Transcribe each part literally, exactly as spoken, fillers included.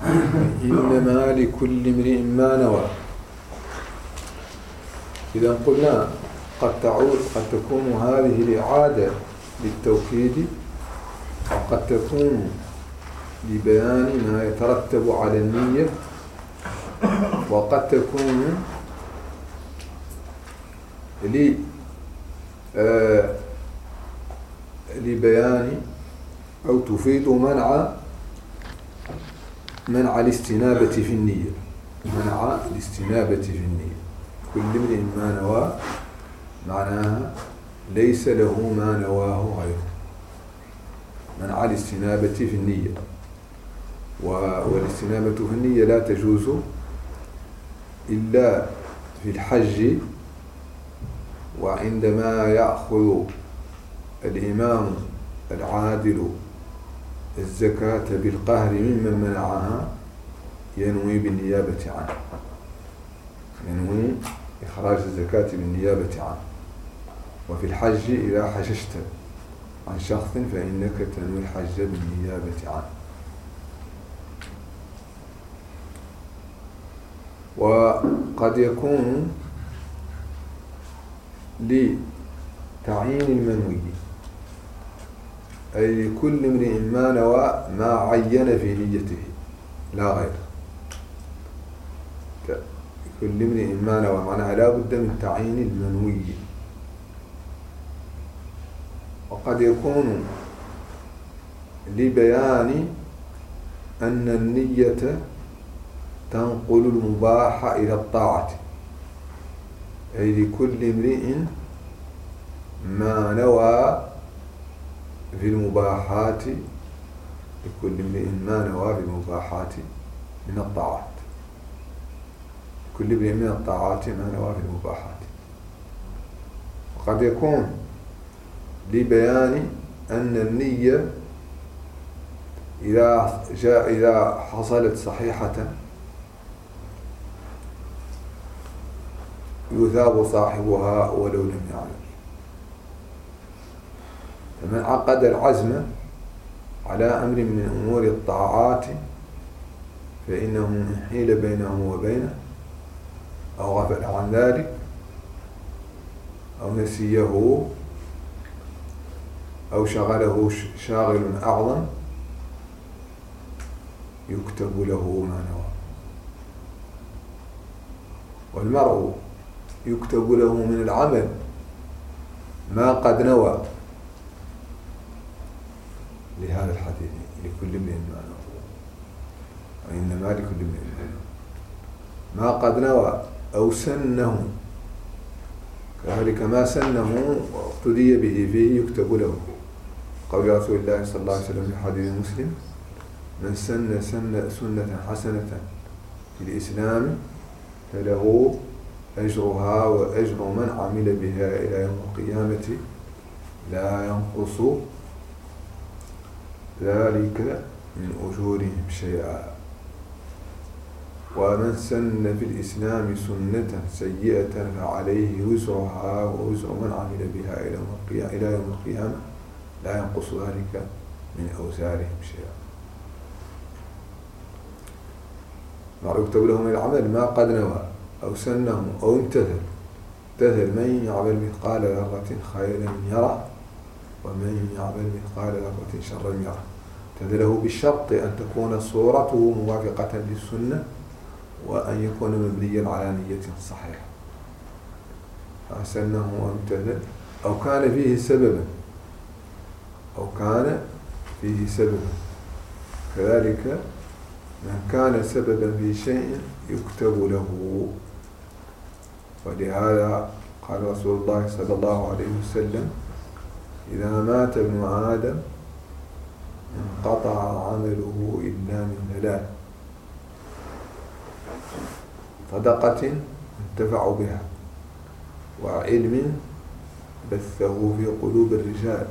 إنما لكل امرئ ما نوى. إذا قلنا قد تعود قد تكون هذه الإعادة للتوكيد، وقد تكون لبيان ما يترتب على النية، وقد تكون لي آه لبيان أو تفيد منع منع الاستنابة في النية، منع الاستنابة في النية. كل امرئ ما نوى معناها ليس له ما نواه غيره، منع الاستنابة في النية. والاستنابة في النية لا تجوز إلا في الحج، وعندما يأخذ الإمام العادل الزكاة بالقهر ممن منعها ينوي بالنيابة عنه، ينوي إخراج الزكاة بالنيابة عنه. وفي الحج إذا حججت عن شخص فإنك تنوي الحج بالنيابة عنه. وقد يكون لتعيين المنوي، أي لكل امرئ ما نوى ما عين في نيته لا غير. كل امرئ ما نوى معناها لا بد من تعيين المنوي. وقد يكون لبيان أن النية تنقل المباح إلى الطاعة، أي لكل امرئ ما نوى في المباحات، لكل امرئ ما نوى في المباحات من الطاعات، كل امرئ من الطاعات ما نوى في المباحات. وقد يكون لبيان أن النية إذا جاء إذا حصلت صحيحة يثاب صاحبها ولو لم يعلم. فمن عقد العزم على أمر من أمور الطاعات فإنه إن حيل بينه وبينه أو غفل عن ذلك أو نسيه أو شغله شاغل أعظم يكتب له ما نوى. والمرء يكتب له من العمل ما قد نوى، لهذا الحديث لكل امرئ ما نوى، وإنما لكل امرئ ما نوى ما قد نوى أو سنه، كذلك ما سنه واقتدي به فيه يكتب له. قول رسول الله صلى الله عليه وسلم في حديث مسلم: من سن سنة سنة حسنة في الإسلام فله أجرها وأجر من عمل بها إلى يوم القيامة لا ينقص ذلك من أجورهم شيئا. ومن سن في الإسلام سنة سيئة فعليه وزرها ووزر من عمل بها إلى يوم القيامة لا ينقص ذلك من أوزارهم شيئا. ما يكتب له من العمل ما قد نوى أو سنه أو امتثل. امتثل من يعمل مثقال ذرة خيرا يره ومن يعمل مثقال ذرة شرا يره. امتثله بالشرط أن تكون صورته موافقة للسنة وأن يكون مبنيا على نية صحيحة. فسنه وامتثل أو كان فيه سببا أو كان فيه سببا كذلك من كان سببا في شيء يكتب له. ولهذا قال رسول الله صلى الله عليه وسلم: إذا مات ابن آدم انقطع عمله إلا من ثلاث: صدقة انتفع بها، وعلم بثه في قلوب الرجال،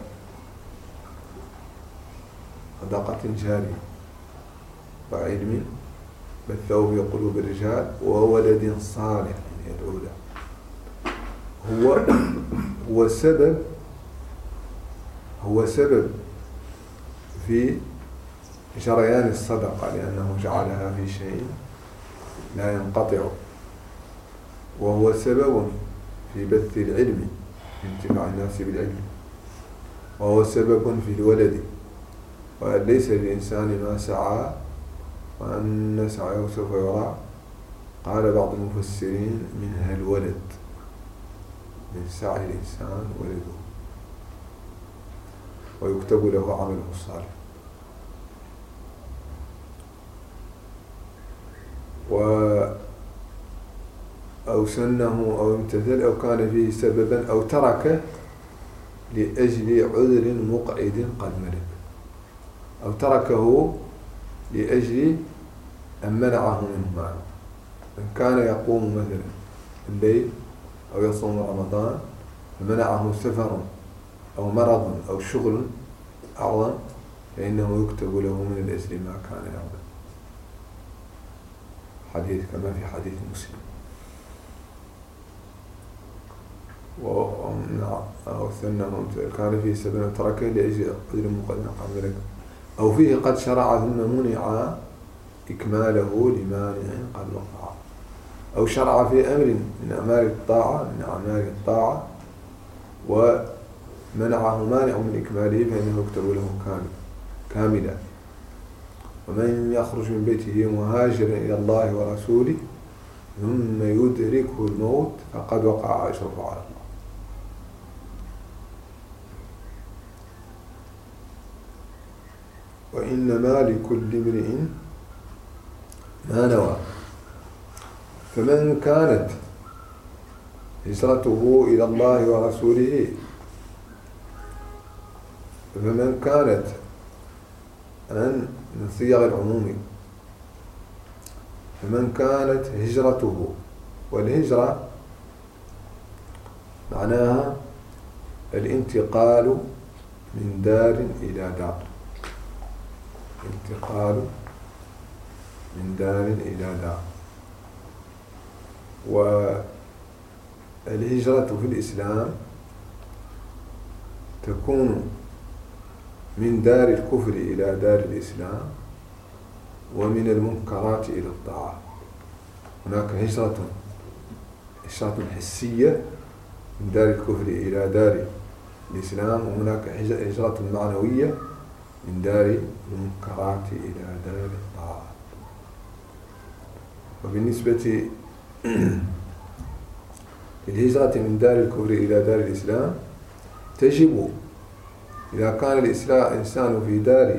صدقة جارية، وعلم بثه في قلوب الرجال، وولد صالح يدعو له. هو هو سبب هو سبب في جريان الصدقة لأنه جعلها في شيء لا ينقطع، وهو سبب في بث العلم انتفاع الناس بالعلم، وهو سبب في الولد، وأن ليس للإنسان ما سعى وأن سعيه سوف يرى. قال بعض المفسرين منها الولد، من سعي الإنسان ولده، ويكتب له عمله الصالح. و أو سنه أو امتثل أو كان فيه سببا أو تركه لأجل عذر مقعد قد ملك، أو تركه لأجل أن منعه منه معنى. إن كان يقوم مثلا الليل أو يصوم رمضان فمنعه سفر أو مرض أو شغل أعظم، فإنه يكتب له من الأجر ما كان يعمل. حديث كما في حديث مسلم. أو ثنه كان فيه سبب تركه لأجل عذر مقدم قبلك، أو فيه قد شرع ثم منع إكماله لمانع قد وقع، أو شرع في أمر من أعمال الطاعة من أعمال الطاعة ومنعه مانع من إكماله فإنه يكتب له كامل كاملا. ومن يخرج من بيته مهاجرا إلى الله ورسوله ثم يدركه الموت فقد وقع أجره على الله. وإنما لكل امرئ ما نوى، فمن كانت هجرته إلى الله ورسوله فمن كانت أن من صيغ العموم، فمن كانت هجرته، والهجرة معناها الانتقال من دار إلى دار، انتقال من دار إلى دار. والهجرة في الإسلام تكون من دار الكفر إلى دار الإسلام، ومن المنكرات إلى الطاعة. هناك هجرة هجرة حسية من دار الكفر إلى دار الإسلام، وهناك هجرة معنوية من دار المنكرات إلى دار الطاعة. وبالنسبة للهجرة من دار الكفر إلى دار الإسلام تجب إذا كان الإنسان في دار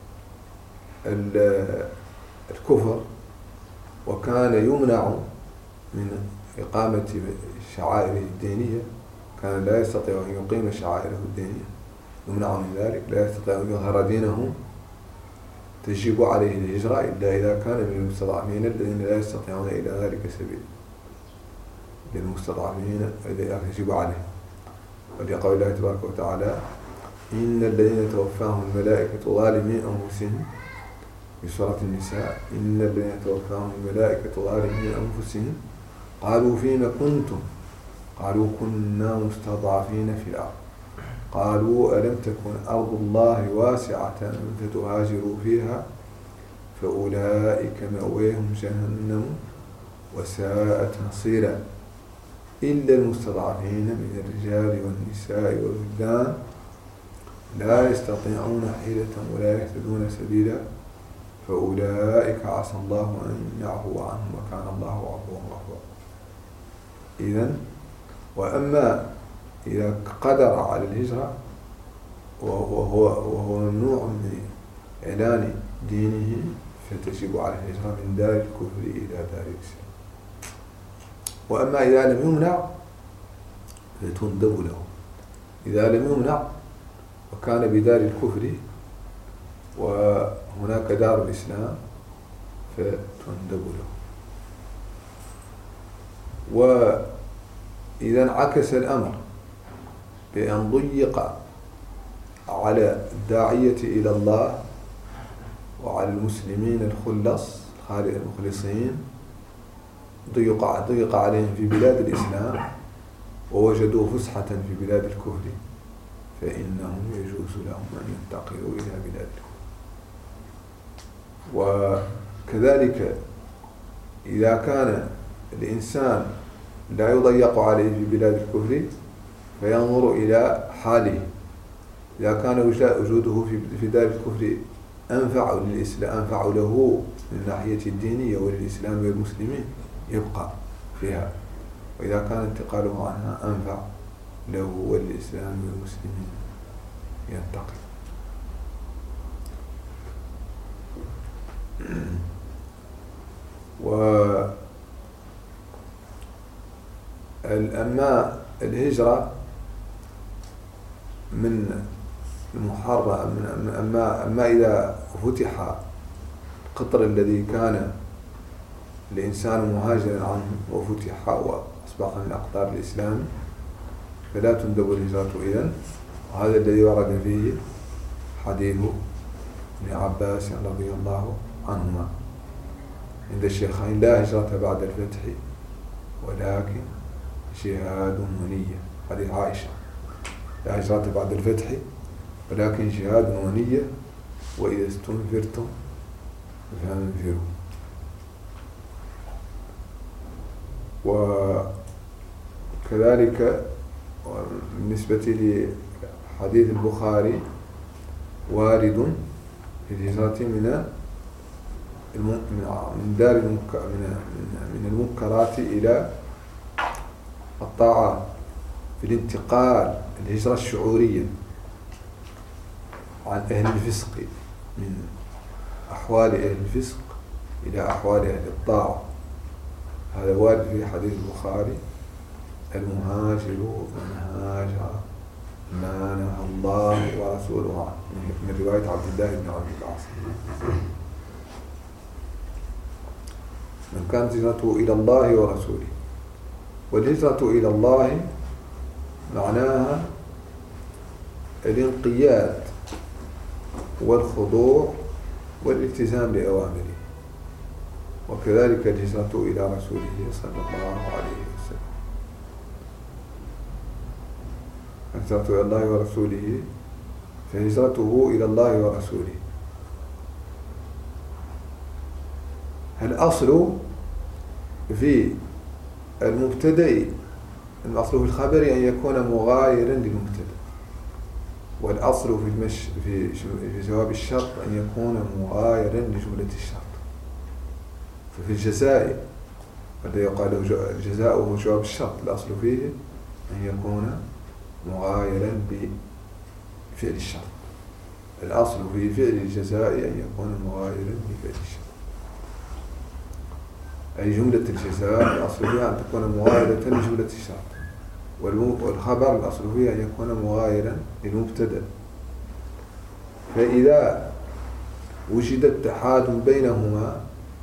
الكفر وكان يمنع من إقامة شعائره الدينية، كان لا يستطيع أن يقيم شعائره الدينية، يمنع من ذلك، لا يستطيع أن يظهر دينه، تجب عليه الهجرة إلا إذا كان من المستضعفين الذين لا يستطيعون إلى ذلك سبيل. للمستضعفين تجب عليه، ولقول الله تبارك وتعالى إن الذين توفاهم الملائكة ظالمي أنفسهم في سورة النساء، إن الذين توفاهم الملائكة ظالمي أنفسهم قالوا فيما كنتم قالوا كنا مستضعفين في الأرض قالوا ألم تكن أرض الله واسعة فتهاجروا فيها فأولئك مأويهم جهنم وساءت مصيرا إلا المستضعفين من الرجال والنساء والولدان لا يستطيعون حيلة ولا يهتدون سبيلا فأولئك عسى الله أن يعفو عنهم وكان الله عفوا غفورا. إذن وأما إذا قدر على الهجرة وهو, وهو ممنوع من إعلان دينه فتجب على الهجرة من دار الكفر إلى دار الإسلام. وأما إذا لم يمنع فتندب له، إذا لم يمنع وكان بدار الكفر وهناك دار الإسلام فتندب له. وإذا انعكس الأمر بأن ضيق على الداعية إلى الله وعلى المسلمين الخلص المخلصين، ضيق, ضيق عليهم في بلاد الإسلام ووجدوا فسحة في بلاد الكفر، فإنهم يجوز لهم أن ينتقلوا إلى بلاد الكفر. وكذلك إذا كان الإنسان لا يضيق عليه في بلاد الكفر فينظر إلى حاله. إذا كان وجوده في دار الكفر أنفع للإسلام، أنفع له من الناحية الدينية وللإسلام والمسلمين يبقى فيها، وإذا كان انتقاله عنها أنفع له وللإسلام والمسلمين ينتقل. وأما الهجرة من المحرم، أما, أما إذا فتح القطر الذي كان الإنسان مهاجرا عنه وفتح وأصبح من أقطار الإسلام فلا تندب الهجرة إذن. وهذا الذي ورد فيه حديث ابن عباس رضي الله عنهما عند الشيخين: لا هجرة بعد الفتح ولكن جهاد ونية. حديث عائشة: لا هجرة بعد الفتح ولكن جهاد ونية، وإذا استنفرتم فانفروا. وكذلك بالنسبة لحديث البخاري وارد في الهجرة من من دار من المنكرات إلى الطاعات، في الانتقال، الهجرة الشعورية عن أهل الفسق، من أحوال أهل الفسق إلى أحوال أهل الطاعة. هذا وارد في حديث البخاري: المهاجر من هاجر ما نهى الله ورسوله عنه، من رواية عبد الله بن عبد العاص. من كانت هجرته إلى الله ورسوله. والهجرة إلى الله معناها الانقياد والخضوع والالتزام لأوامره، وكذلك الهجرة إلى رسوله صلى الله عليه وسلم. الهجرة إلى الله ورسوله فهجرته إلى الله ورسوله. الأصل في المبتدأ، الأصل في الخبر أن يكون مغايرا للمبتدأ، والأصل في المش في في جواب الشرط أن يكون مغايرا لجملة الشرط. ففي الجزاء الذي يقال الجزاء هو جواب الشرط، الأصل فيه أن يكون مغايرا بفعل الشرط. الأصل في فعل الجزاء أن يكون مغايرا بفعل الشرط، أي جملة الجزاء الأصل فيها أن تكون مغايرة لجملة الشرط، والخبر الأصل فيها أن يكون مغايرا للمبتدأ. فإذا وجد اتحاد بينهما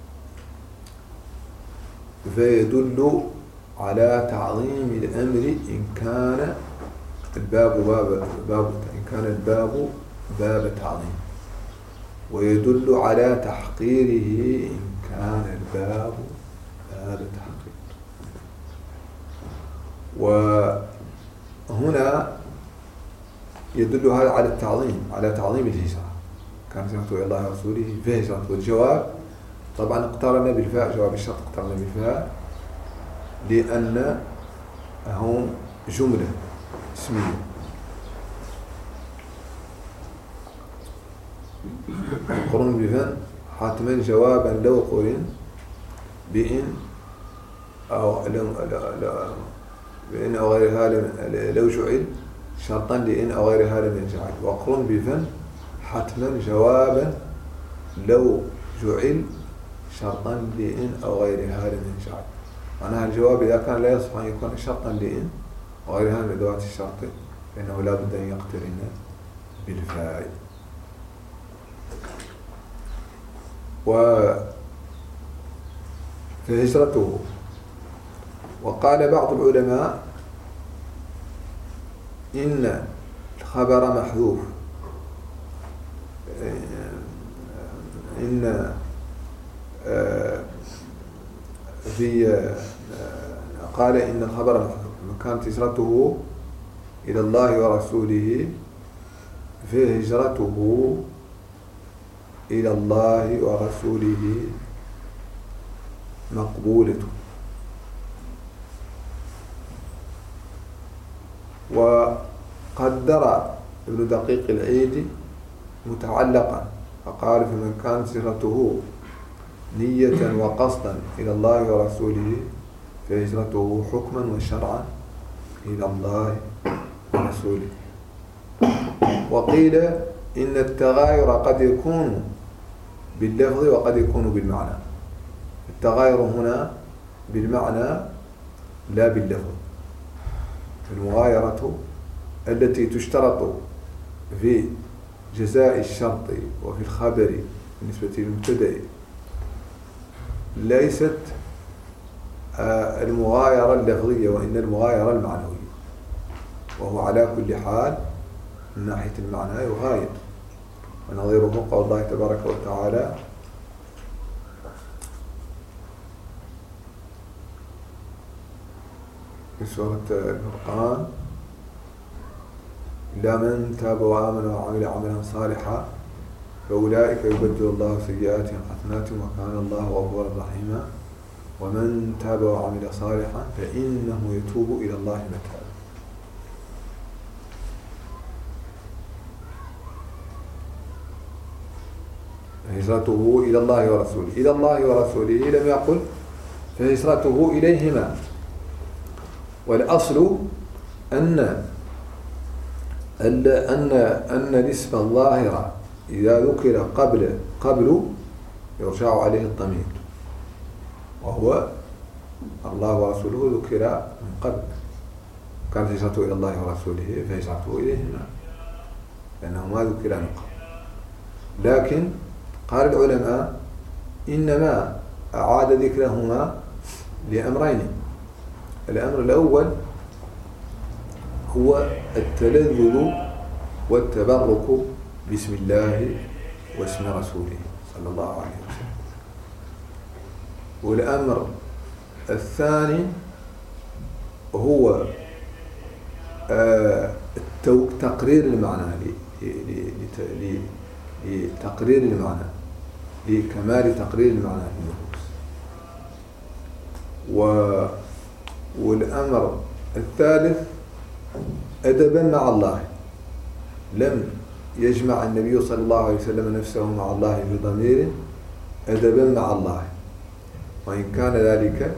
فيدل على تعظيم الأمر إن كان الباب باب, باب إن كان الباب باب تعظيم، ويدل على تحقيره إن كان الباب باب تحقير. وهنا يدل هذا على التعظيم، على تعظيم الهجرة. كانت هجرته إلى الله ورسوله فهجرة. والجواب طبعا اقترن بالفاء، جواب الشرط اقترن بالفاء لأن هم جملة اسمية. قرن بفن حتما جوابا لو قرن بإن أو بإن أو غيرها لو جعل شرطا لإن أو غيرها لم يجعل. وقرن بفن حتما جوابا لو جعل شرطا لإن أو غيرها لم يجعل. معناها الجواب إذا كان لا يصح أن يكون شرطا لإن وغيرها من أدوات الشرط فإنه لا بد أن يقترن بالفاء. وفهجرته. وقال بعض العلماء إن الخبر محذوف، إن في قال إن الخبر محذوف كانت هجرته إلى الله ورسوله فهجرته إلى الله ورسوله مقبولة. وقدر ابن دقيق العيد متعلقا فقال: فمن كانت هجرته نية وقصدا إلى الله ورسوله فهجرته حكما وشرعا إلى الله ورسوله. وقيل إن التغاير قد يكون باللفظ وقد يكون بالمعنى. التغاير هنا بالمعنى لا باللفظ. المغايرة التي تشترط في جزاء الشرط وفي الخبر بالنسبة للمبتدأ ليست المغايرة اللفظية، وإن المغايرة المعنوية، وهو على كل حال من ناحية المعنى يغاير. ونظيره قول الله تبارك وتعالى: في سورة الفرقان: إلا من تاب وآمن وعمل عملا صالحا فأولئك يبدل الله سيئاتهم حسنات وكان الله غفورا رحيما ومن تاب وعمل صالحا فإنه يتوب إلى الله متابا. هجرته إلى الله ورسوله. إلى الله ورسوله لم يقل فهجرته إليهما. والأصل أن أن أن الاسم الظاهر إذا ذكر قبل قبل يرجع عليه الضمير، وهو الله ورسوله ذكر من قبل. كانت هجرته إلى الله ورسوله فهجرته إليهما لأنه ما ذكر من قبل. لكن قال العلماء إنما أعاد ذكرهما لأمرين. الأمر الأول هو التلذذ والتبرك باسم الله واسم رسوله صلى الله عليه وسلم. والأمر الثاني هو تقرير المعنى لتقرير المعنى لكمال تقرير المعنى في النفوس. والأمر الثالث أدبا مع الله. لم يجمع النبي صلى الله عليه وسلم نفسه مع الله بضمير أدبا مع الله، وإن كان ذلك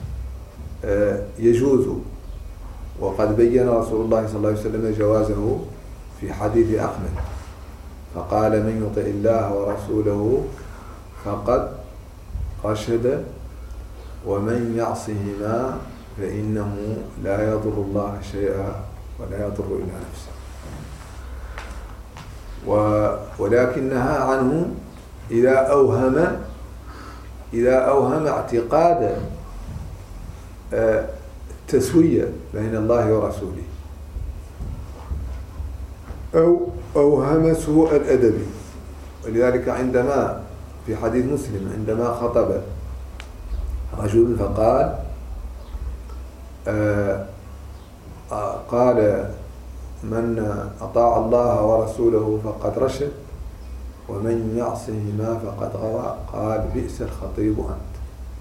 يجوز. وقد بين رسول الله صلى الله عليه وسلم جوازه في حديث أحمد فقال: من يطع الله ورسوله فقد رشد ومن يعصهما فإنه لا يضر الله شيئا ولا يضر إلا نفسه. ولكن نهى عنه إذا أوهم إذا أوهم اعتقاد التسوية بين الله ورسوله أو أوهم سوء الأدب. ولذلك عندما في حديث مسلم عندما خطب رجل فقال آه آه قال: من أطاع الله ورسوله فقد رشد ومن يعصهما فقد غوى. قال: بئس الخطيب أنت.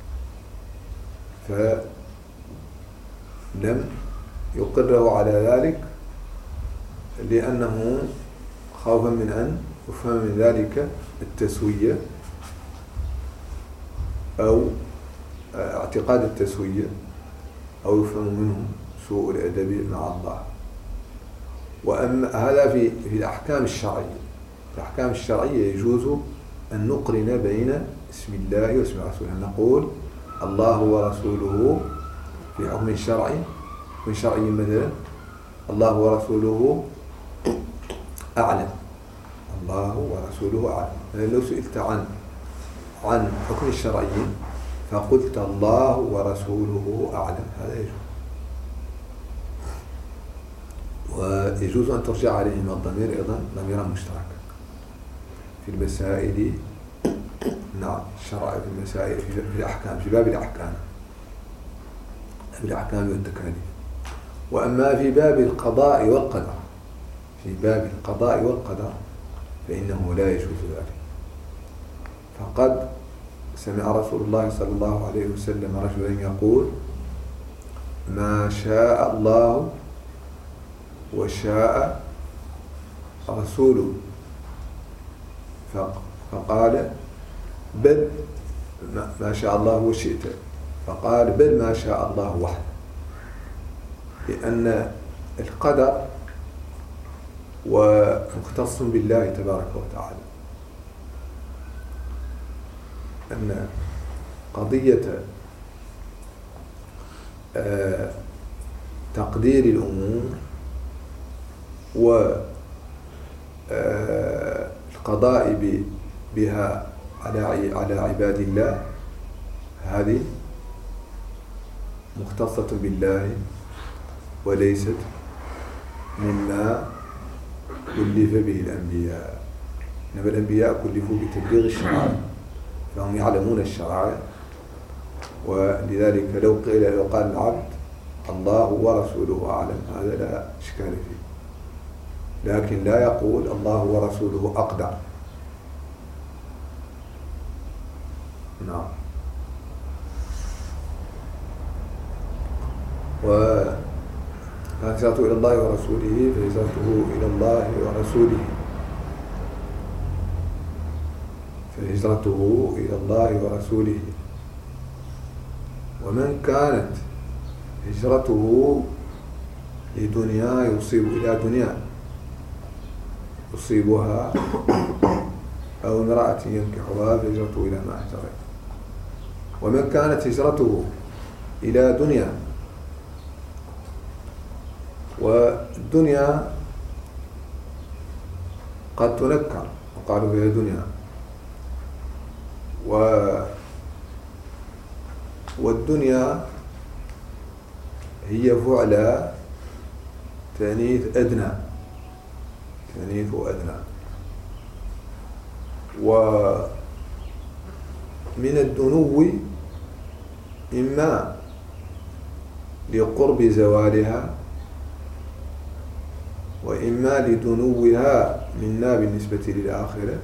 فلم يقره على ذلك لأنه خوفا من أن يفهم من ذلك التسوية أو اعتقاد التسوية أو يفهم منه سوء الأدب مع الله. وأما هذا في في الأحكام الشرعية. في الأحكام الشرعية يجوز أن نقرن بين اسم الله واسم رسوله. نقول الله ورسوله في حكم شرعي من شرعي مثلا الله ورسوله أعلم. الله ورسوله أعلم. لو سئلت عن عن حكم الشرعي فقلت الله ورسوله أعلم هذا يجوز. ويجوز أن ترجع عليهما الضمير أيضا ضميرا مشتركا في المسائل. نعم الشرع في المسائل في الأحكام في باب الأحكام في الأحكام والتكاليف. وأما في باب القضاء والقدر في باب القضاء والقدر فإنه لا يجوز ذلك. فقد سمع رسول الله صلى الله عليه وسلم رجلا يقول: ما شاء الله وشاء رسوله، فقال: بل ما شاء الله وشئت، فقال: بل ما شاء الله وحده. لأن القدر ومختص بالله تبارك وتعالى، أن قضية تقدير الأمور والقضاء بها على عباد الله هذه مختصة بالله وليست مما كلف به الأنبياء. إنما الأنبياء كلفوا بتبليغ الشرائع، فهم يعلمون الشرائع، ولذلك لو قيل لو قال العبد الله ورسوله أعلم هذا لا إشكال فيه، لكن لا يقول الله ورسوله أقدر. نعم. فهجرته إلى الله ورسوله فهجرته إلى الله ورسوله فهجرته إلى الله ورسوله. ومن كانت هجرته لدنيا يصيب إلى دنيا يصيبها أو امرأة ينكحها فهجرته إلى ما هجر. ومن كانت هجرته إلى دنيا، والدنيا قد تنكر وقالوا هي دنيا، و والدنيا هي فعلى تأنيث أدنى، تأنيث أدنى. ومن الدنو إما لقرب زوالها، وإما لدنوها منا بالنسبة للآخرة،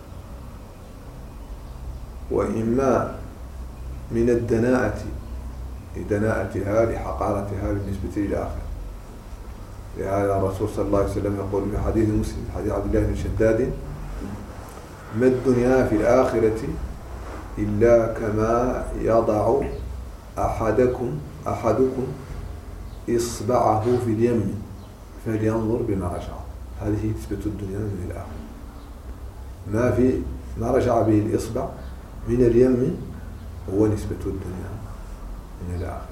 وإما من الدناءة لدناءتها لحقارتها بالنسبة للآخرة. لهذا الرسول صلى الله عليه وسلم يقول في حديث مسلم حديث عبد الله بن شداد: ما الدنيا في الآخرة إلا كما يضع أحدكم أحدكم إصبعه في اليم فلينظر بما رجع. هذه نسبة الدنيا من الآخرة، ما في ما رجع به الإصبع من اليم هو نسبة الدنيا من الآخرة.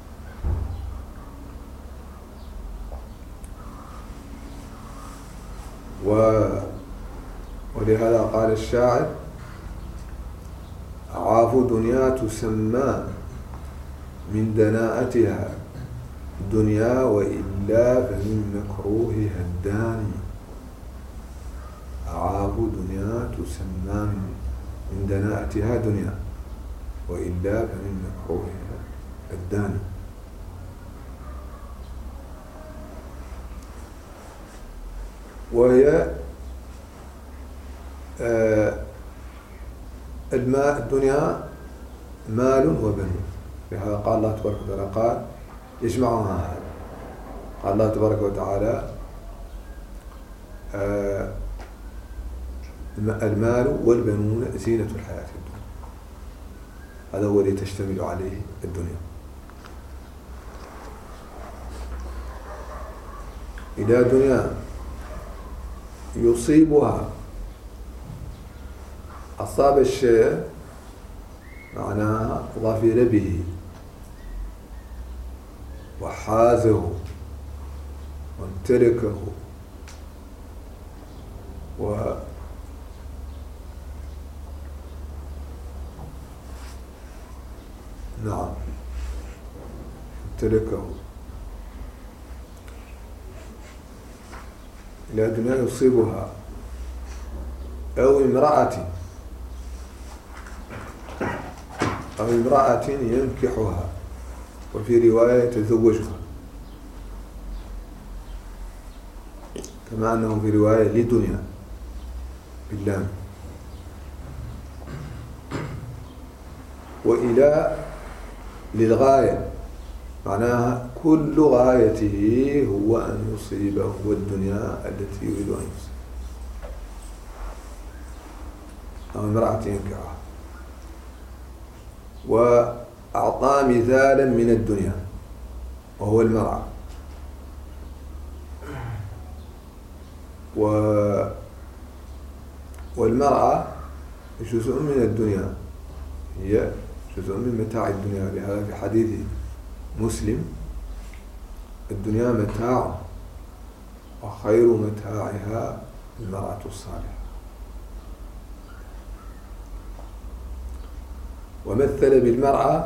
و ولهذا قال الشاعر: أعاف دنيا تسمى من دناءتها دنيا وإلا فمن مكروهها الداني. أعاف دنيا تسمى من دناءتها دنيا وإلا فمن مكروهها الداني. وهي آه الماء الدنيا مال وبنون. لهذا قال الله تبارك وتعالى قال يجمعها هذا. قال الله تبارك وتعالى آه المال والبنون زينة الحياة الدنيا. هذا هو الذي تشتمل عليه الدنيا. إلى دنيا يصيبها، أصاب الشيء معناها ظفر به وحازه وامتلكه و نعم امتلكه. إلى دنيا يصيبها أو امرأة أو امرأة ينكحها، وفي رواية يتزوجها، كما أنه في رواية لدنيا باللام. وإلى للغاية، معناها كل غايته هو أن يصيبه الدنيا التي يريد أن يصيب، أو امرأة ينكحها. وأعطى مثالا من الدنيا وهو المرأة، و والمرأة جزء من الدنيا، هي جزء من متاع الدنيا. لهذا في حديث مسلم: الدنيا متاع وخير متاعها المرأة الصالحة. ومثل بالمرأة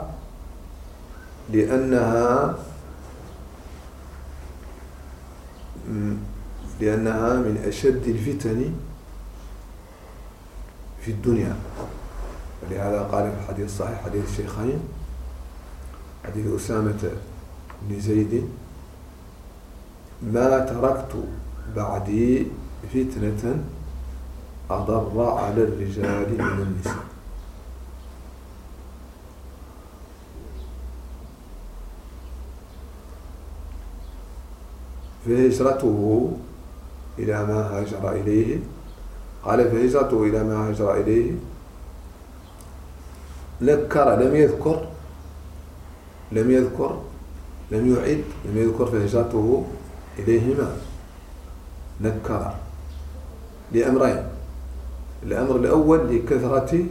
لأنها لأنها من أشد الفتن في الدنيا. ولهذا قال في الحديث الصحيح حديث الشيخين حديث أسامة بن زيد: ما تركت بعدي فتنة أضر على الرجال من النساء. فهجرته إلى ما هاجر إليه، قال فهجرته إلى ما هاجر إليه نكر، لم يذكر لم يذكر لم يعد لم يذكر فهجرته إليهما، نكر لأمرين: الأمر الأول لكثرة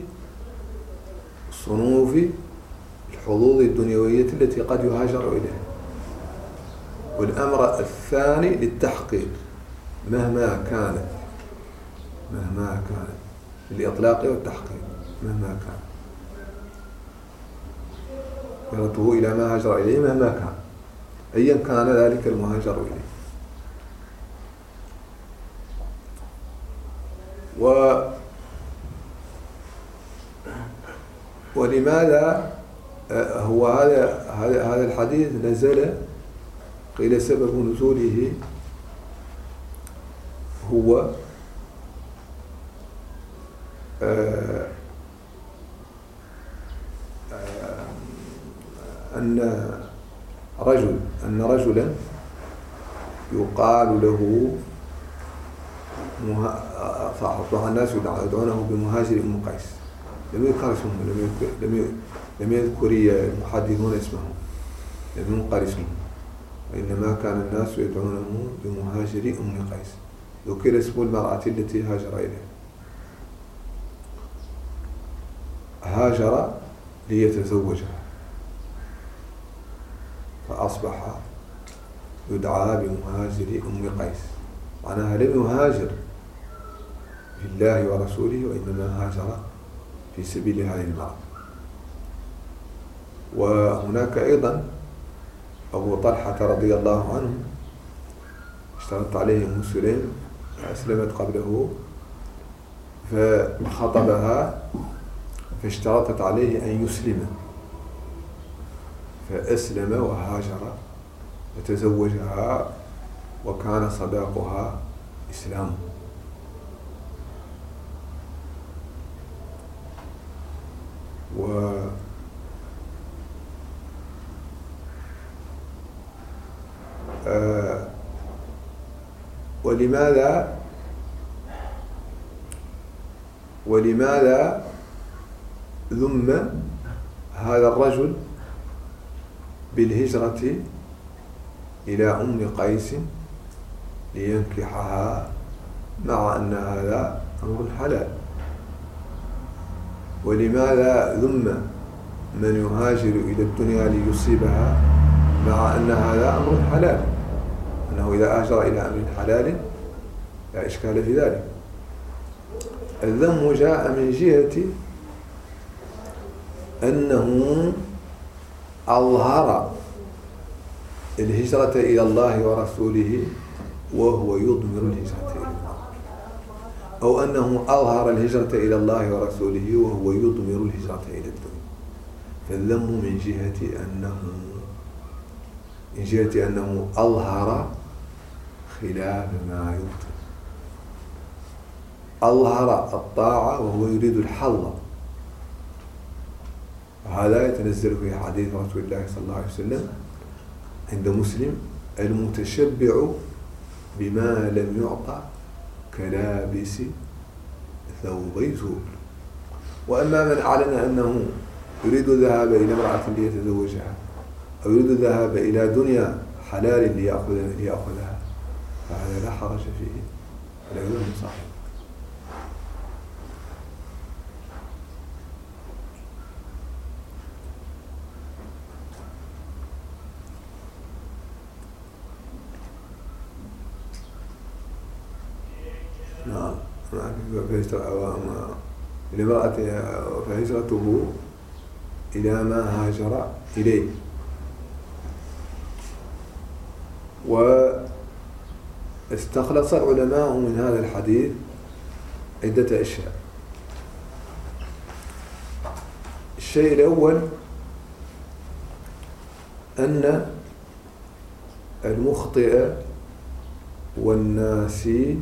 صنوف الحظوظ الدنيوية التي قد يهاجر إليها، والأمر الثاني للتحقيق مهما كانت مهما كانت للإطلاق والتحقيق مهما كان، هجرته إلى ما هاجر إليه مهما كان، أيا كان ذلك المهاجر إليه. و ولماذا هو هذا هذا هذا الحديث نزل؟ قيل سبب نزوله هو أن رجل أن رجلا يقال له مه... الناس يدعونه بمهاجر أم قيس. لم يذكر اسمه، لم يذكر لم لم يذكر المحدثون اسمه، لم ينقل اسمه، وإنما كان الناس يدعونه بمهاجر أم قيس. ذكر اسم المرأة التي هاجر إليها. هاجر ليتزوجها فأصبح يدعى بمهاجر أم قيس، معناها لم يهاجر في الله ورسوله، وإنما هاجر في سبيل هذه المرأة. وهناك أيضا أبو طلحة رضي الله عنه اشترط عليه أم سليم فأسلمت قبله، فخطبها فاشترطت عليه أن يسلم، فأسلم وهاجر وتزوجها، وكان صداقها إسلام. و آه ولماذا ولماذا ذم هذا الرجل بالهجرة إلى أم قيس لينكحها، مع أن هذا أمر حلال؟ ولماذا ذم من يهاجر إلى الدنيا ليصيبها، مع أن هذا أمر حلال؟ أنه إذا هاجر إلى أمر حلال لا إشكال في ذلك. الذم جاء من جهة أنه أظهر الهجرة إلى الله ورسوله وهو يضمر الهجرة إلى الله، أو أنه أظهر الهجرة إلى الله ورسوله وهو يضمر الهجرة إلى الدنيا. فالذم من جهة أنه من جهة أنه أظهر خلاف ما يبطل، أظهر الطاعة وهو يريد الحظ، وهذا يتنزل في حديث رسول الله صلى الله عليه وسلم عند مسلم: المتشبع بما لم يعطى كلابس ثوبي زور. وأما من أعلن أنه يريد الذهاب إلى امرأة ليتزوجها أو يريد الذهاب إلى دنيا حلال ليأخذها فهذا لا حرج فيه ولا يلزم صاحبه. نعم. لامرأة فهجرته إلى ما هاجر إليه. واستخلص العلماء من هذا الحديث عدة أشياء. الشيء الأول أن المخطئ والناسي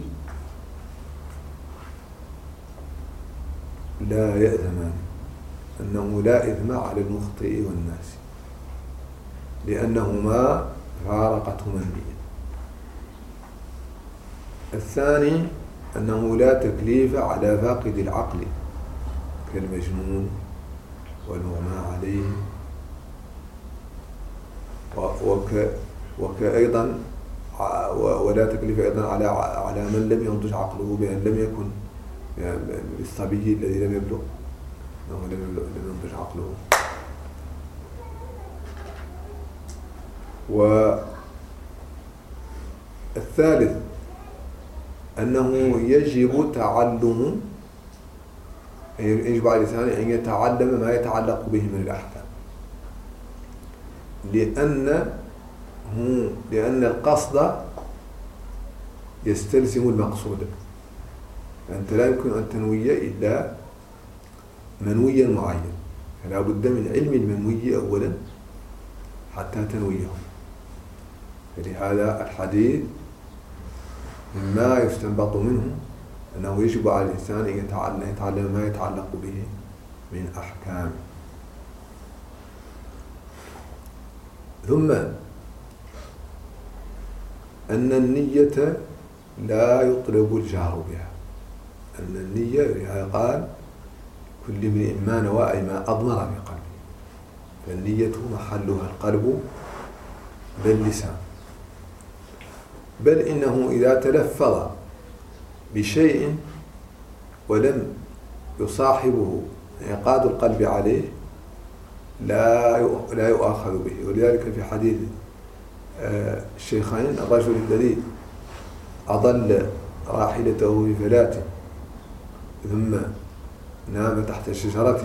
لا يأثمان، أنه لا إثم على المخطئ والناسي لأنهما فارقتهما النية. الثاني أنه لا تكليف على فاقد العقل كالمجنون والمغمى عليه، وك وكأيضا ولا تكليف أيضا على على من لم ينضج عقله بأن لم يكن بالصبي الذي لم يبلغ أنه لم ينضج عقله. والثالث أنه يجب تعلم يجب على الإنسان أن يتعلم ما يتعلق به من الأحكام، لأن لأن القصد يستلزم المقصود، فأنت لا يمكن أن تنوي إلا منويا معين، فلا بد من علم المنوي أولا حتى تنويه. فلهذا الحديث مما يستنبط منه أنه يجب على الإنسان أن يتعلم, يتعلم ما يتعلق به من أحكام. ثم أن النية لا يطلب الجهر بها، أن النية لهذا قال: كل امرئ ما نوى أي ما أضمر بقلبه، فالنية محلها القلب لا اللسان. بل إنه إذا تلفظ بشيء ولم يصاحبه انعقاد القلب عليه لا لا يؤاخذ به. ولذلك في حديث الشيخين: الرجل الذي أضل راحلته في فلاة ثم نام تحت شجرة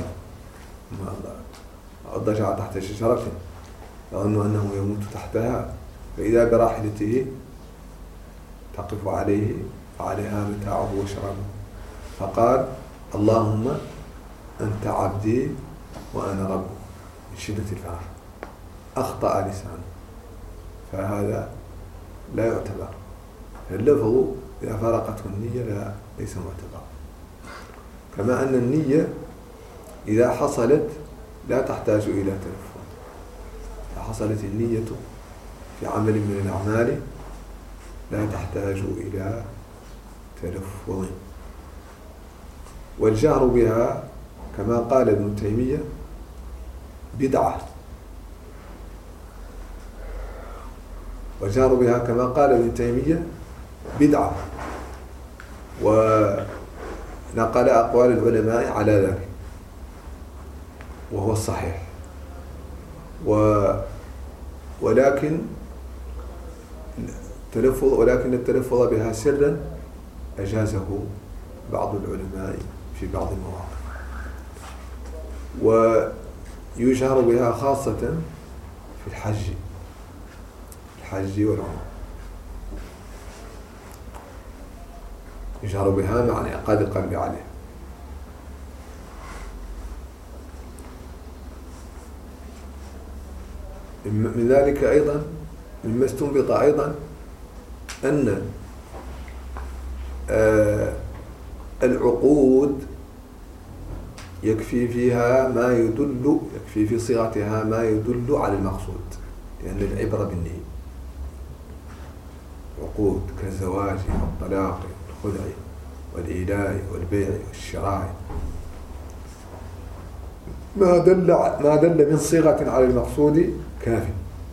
اضطجع تحت شجرة يظن أنه يموت تحتها، فإذا براحلته تقف عليه عليها متاعه وشرابه، فقال: اللهم أنت عبدي وأنا ربك، من شدة الفرح أخطأ لسانه، فهذا لا يعتبر. اللفظ إذا فارقته النية لا ليس معتبر. كما أن النية إذا حصلت لا تحتاج إلى تلفظ. إذا حصلت النية في عمل من الأعمال لا تحتاج إلى تلفظ. والجهر بها كما قال ابن تيمية بدعة، والجهر بها كما قال ابن تيمية بدعة، ونقل أقوال العلماء على ذلك وهو الصحيح. و ولكن التلفظ ولكن التلفظ بها سرا أجازه بعض العلماء في بعض المواقف، ويجهر بها خاصة في الحج الحج والعمرة، يجهر بها مع انعقاد القلب عليها. من ذلك أيضا مما استنبط أيضا أن العقود يكفي فيها ما يدل يكفي في صيغتها ما يدل على المقصود، لأن العبرة بالنية. عقود كالزواج والطلاق والخلع والإيلاء والبيع والشراء، ما دل ما دل من صيغة على المقصود كاف.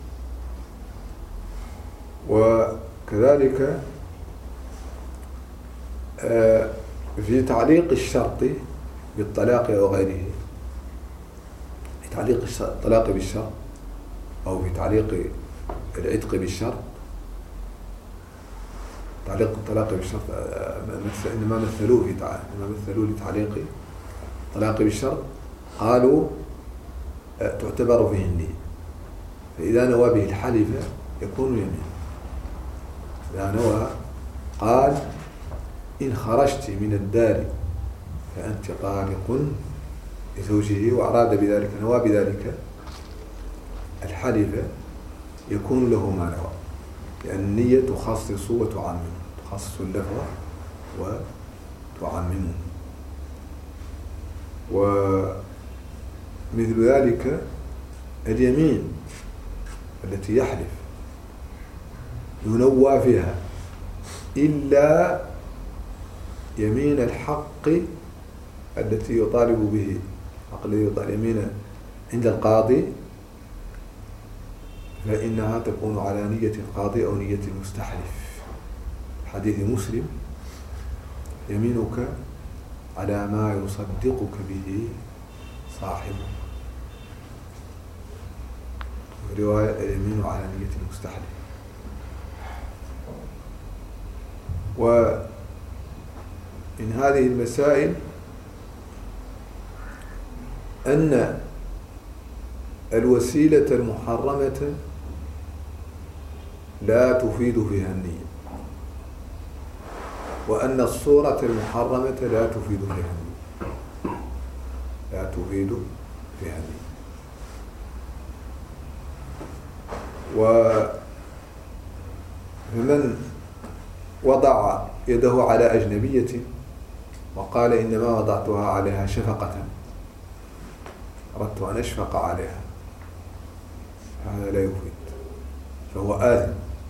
وكذلك في تعليق الشرط بالطلاق أو غيره، في تعليق الطلاق بالشرط أو في تعليق العتق بالشرط، تعليق الطلاق بالشرط إنما مثلوه في إنما مثلوه لتعليق الطلاق بالشرط، قالوا تعتبر فيه النية، فإذا نوى به الحلف يكون يمين. إذا نوى قال إن خرجت من الدار فأنت طالق لزوجه، وأراد بذلك نوى بذلك الحلف، يكون له ما نوى، لأن النية تخصص وتعمم، تخصص اللفظ وتعممه. ومثل ذلك اليمين التي يحلف ينوى فيها إلا يمين الحق التي يطالب به، الحق الذي يطالب يمين عند القاضي، فإنها تكون على نية القاضي أو نية المستحلف. حديث مسلم: يمينك على ما يصدقك به صاحبه. رواية: اليمين على نية المستحلف. ومن هذه المسائل أن الوسيلة المحرمة لا تفيد فيها النية، وأن الصورة المحرمة لا تفيد فيها النية، لا تفيد فيها النية. ومن وضع يده على أجنبية وقال إنما وضعتها عليها شفقة، أردت أن أشفق عليها، هذا لا يفيد، فهو آثم.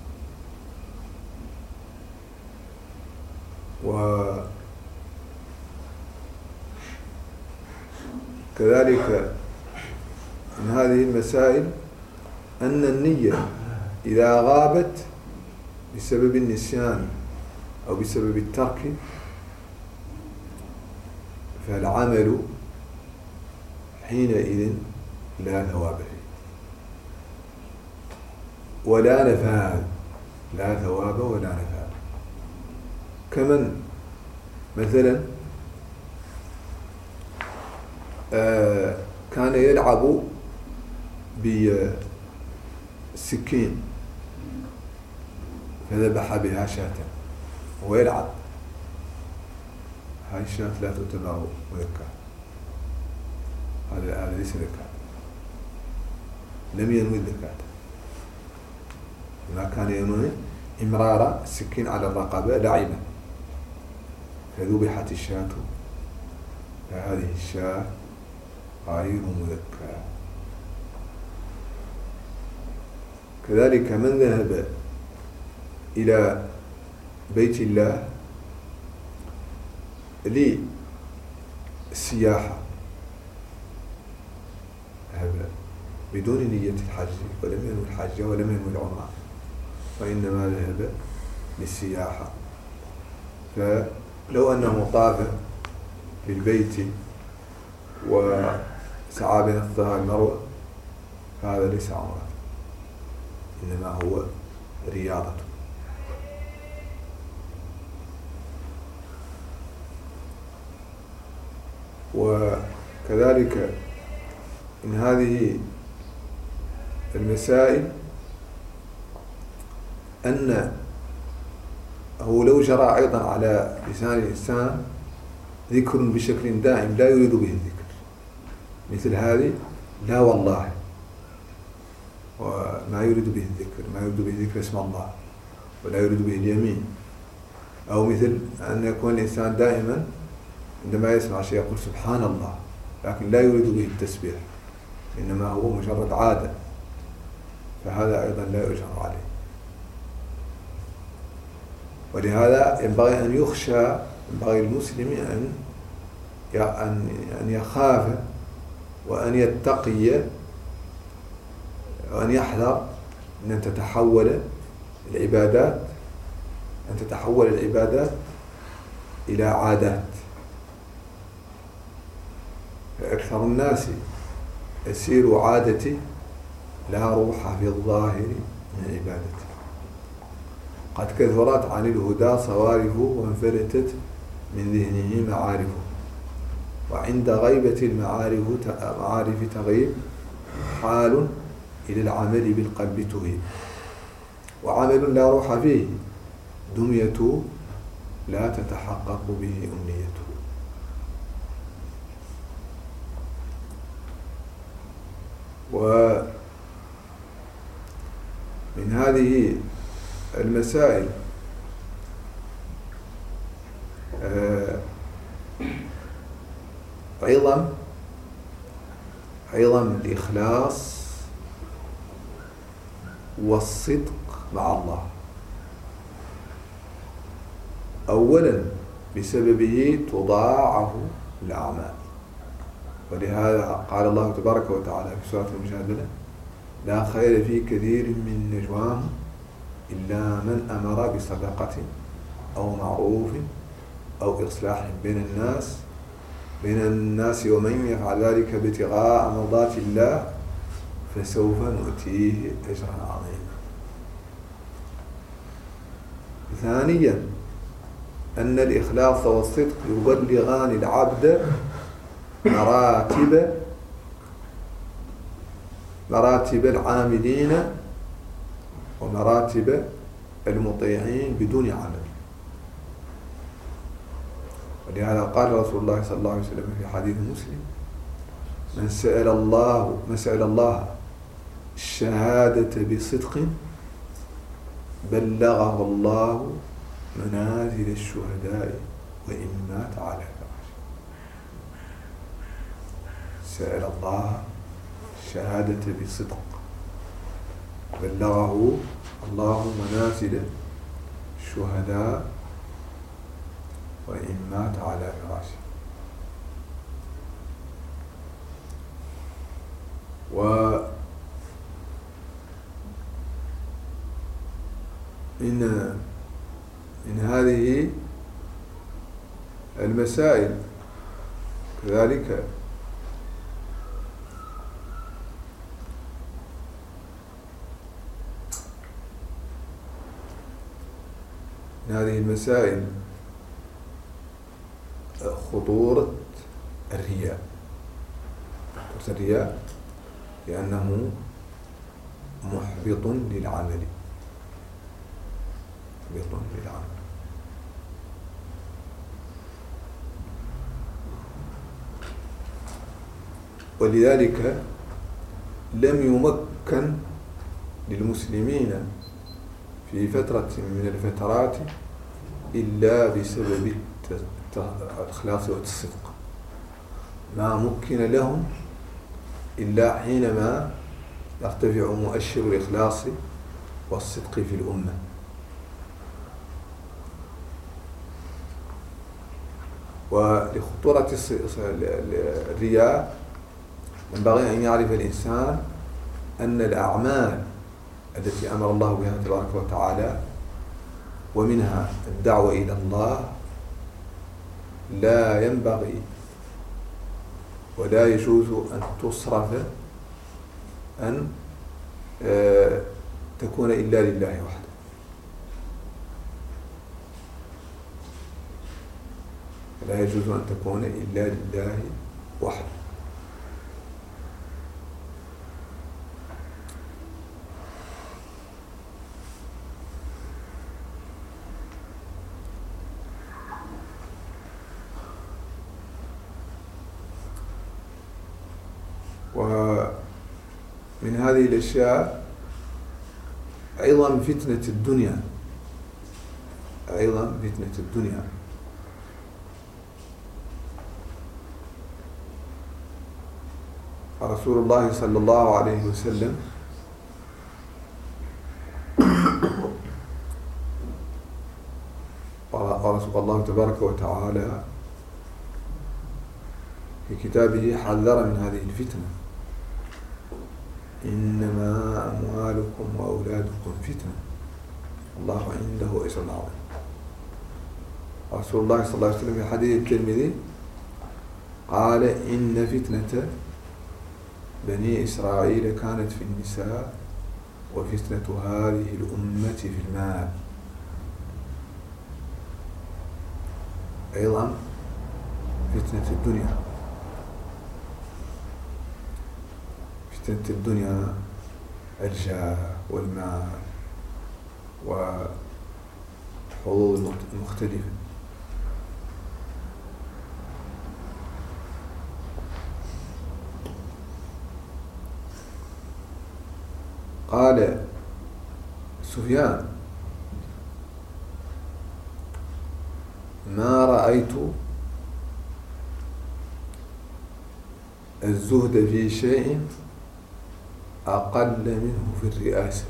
وكذلك من هذه المسائل أن النية إذا غابت بسبب النسيان أو بسبب الترك فالعمل حينئذ لا ثواب فيه ولا نفاذ، لا ثواب ولا نفاذ. كمن مثلا آه كان يلعب بالسكين فذبح بها شاة وهو يلعب، هاي الشاة لا تعتبر مذكاة، هذا هذا ليس ذكاة، لم ينوي الذكاة، ما كان ينوي إمرار السكين على الرقبة لعبا، فذبحت الشاة، فهذه الشاة غير مذكاة. كذلك من ذهب إلى بيت الله للسياحة بدون نية الحج، ولم ينوي الحج ولم ينوي العمرة، وإنما ذهب للسياحة، فلو أنه طاف بالبيت وسعى بين الصفا والمروة فهذا ليس عمرة، إنما هو رياضة. وكذلك من هذه المسائل أن هو لو جرى أيضا على لسان الإنسان ذكر بشكل دائم لا يريد به الذكر، مثل هذه لا والله، وما يريد به الذكر، ما يريد به ذكر اسم الله ولا يريد به اليمين. أو مثل أن يكون الإنسان دائما عندما يسمع شيء يقول سبحان الله لكن لا يريد به التسبيح، إنما هو مجرد عادة، فهذا أيضا لا يؤجر عليه. ولهذا ينبغي أن يخشى، ينبغي المسلم أن أن يخاف وأن يتقي وأن يحذر من أن تتحول العبادات أن تتحول العبادات إلى عادات. فأكثر الناس يسير عادتي لا روح في الظاهر من عبادته. قد كثرت عن الهدى صوارفه وانفلتت من ذهنه معارفه، وعند غيبة المعارف معارف تغيب حال إلى العمل بالقلب تهيب. وعمل لا روح فيه دمية لا تتحقق به أمنيته. ومن هذه المسائل عظم عظم الإخلاص والصدق مع الله. أولا بسببه تضاعف الأعمال، ولهذا قال الله تبارك وتعالى في سورة المجادلة: لا خير في كثير من نجواهم إلا من أمر بصدقة أو معروف أو إصلاح بين الناس بين الناس ومن يفعل ذلك ابتغاء مرضات الله فسوف نؤتيه أجرا عظيما. ثانيا أن الإخلاص والصدق يبلغان العبد مراتب مراتب العاملين ومراتب المطيعين بدون عمل. ولهذا قال رسول الله صلى الله عليه وسلم في حديث مسلم: من سأل الله من سأل الله الشهادة بصدق بلغه الله منازل الشهداء وإن مات على فراشه. سأل الله الشهادة بصدق بلغه الله منازل الشهداء وإن مات على فراشه. ومن من هذه المسائل كذلك من هذه المسائل خطورة الرياء. خطورة الرياء لأنه محبط للعمل محبط للعمل ولذلك لم يمكن للمسلمين في فترة من الفترات إلا بسبب الإخلاص والصدق. ما مكن لهم إلا حينما يرتفع مؤشر الإخلاص والصدق في الأمة. ولخطورة الرياء ينبغي أن يعرف الإنسان أن الأعمال التي أمر الله بها تبارك وتعالى ومنها الدعوة إلى الله لا ينبغي ولا يجوز أن تصرف أن تكون إلا لله وحده. لا يجوز أن تكون إلا لله وحده. ومن هذه الأشياء أيضا فتنة الدنيا أيضا فتنة الدنيا رسول الله صلى الله عليه وسلم ورسول الله تبارك وتعالى في كتابه حذر من هذه الفتنة: إنما أموالكم وأولادكم فتنة الله عنده أجر عظيم. رسول الله صلى الله عليه وسلم في حديث الترمذي قال: إن فتنة بني إسرائيل كانت في النساء وفتنة هذه الأمة في المال. أيضا فتنة الدنيا، فتنة الدنيا الجاه والمال والحظوظ المختلفة. قال سفيان: ما رأيت الزهد في شيء أقل منه في الرئاسة،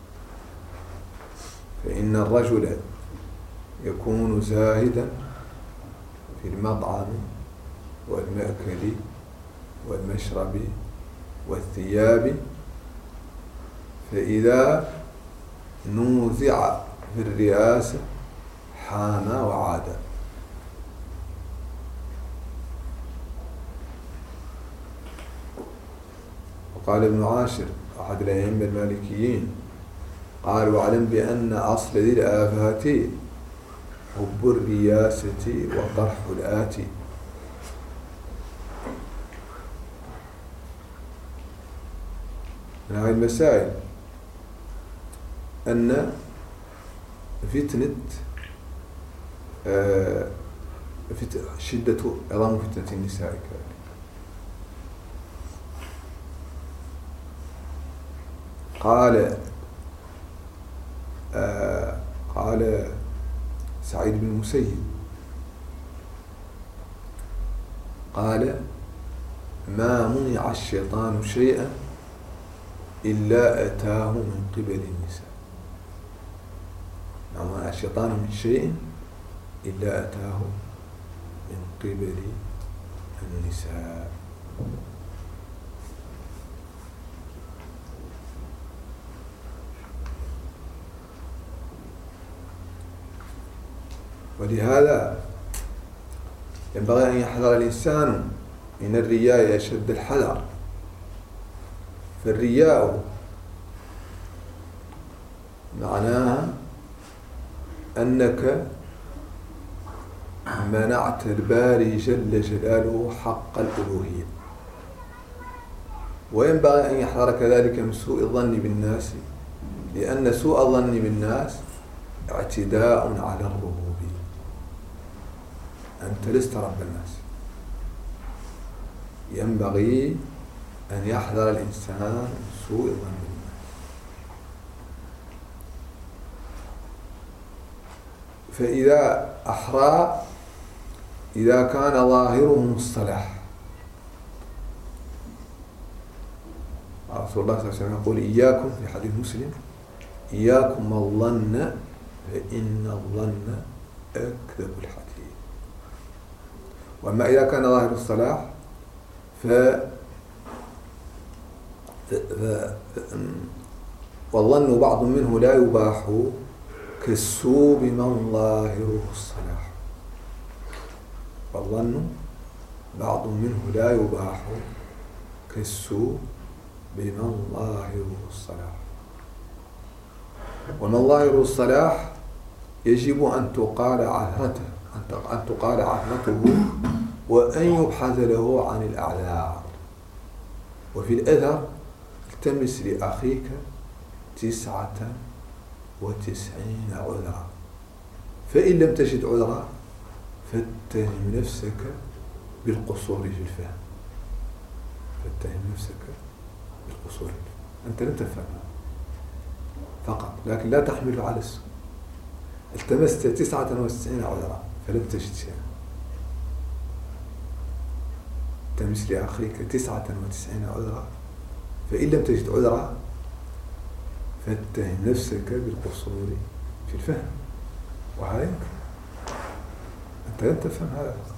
فإن الرجل يكون زاهدا في المطعم والمأكل والمشرب والثياب، فإذا نوزع في الرئاسة حان وعاد. وقال ابن عاشر أحد الأئمة المالكيين قال: واعلم بأن أصل ذي الآفات حب الرياسة وطرح الآتي. من هذه المسائل أن فتنة آه شدة عظم فتنة النساء كذلك. قال آه قال سعيد بن المسيب قال: ما منع الشيطان شيئا إلا أتاه من قبل النساء. ما منع الشيطان من شيء إلا أتاه من قبل النساء. ولهذا ينبغي أن يحذر الإنسان من الرياء أشد الحذر. فالرياء معناها أنك منعت الباري جل جلاله حق الألوهية. وينبغي أن يحذر كذلك من سوء الظن بالناس، لأن سوء الظن بالناس اعتداء على الربوبية. أنت لست رب الناس. ينبغي أن يحذر الإنسان سوء الظن بالناس. فإذا أحرى إذا كان ظاهرهم الصلاح. رسول الله صلى الله عليه وسلم يقول: إياكم، في حديث مسلم: إياكم الظن فإن الظن أكذب الحديث. وأما إذا كان ظاهر الصلاح ف... ف... ف... والظن بعض منه لا يباح كالسوء بمن ظاهره الصلاح. والظن بعض منه لا يباح كالسوء بمن ظاهره الصلاح. ومن ظاهره الصلاح يجب أن تقال عثرته أن تقال عثرته وأن يبحث له عن الأعذار. وفي الأثر: التمس لأخيك تسعة وتسعين عذرا، فإن لم تجد عذرا فاتهم نفسك بالقصور في الفهم. فاتهم نفسك بالقصور في الفهم. أنت لم تفهم فقط، لكن لا تحمله على السوء. التمست تسعة وتسعين عذرا فلم تجد شيئا. التمس لأخيك تسعة وتسعين عذرا فإن لم تجد عذرا فاتهم نفسك بالقصور في الفهم، وهذا يمكن أنت لن تفهم هذا.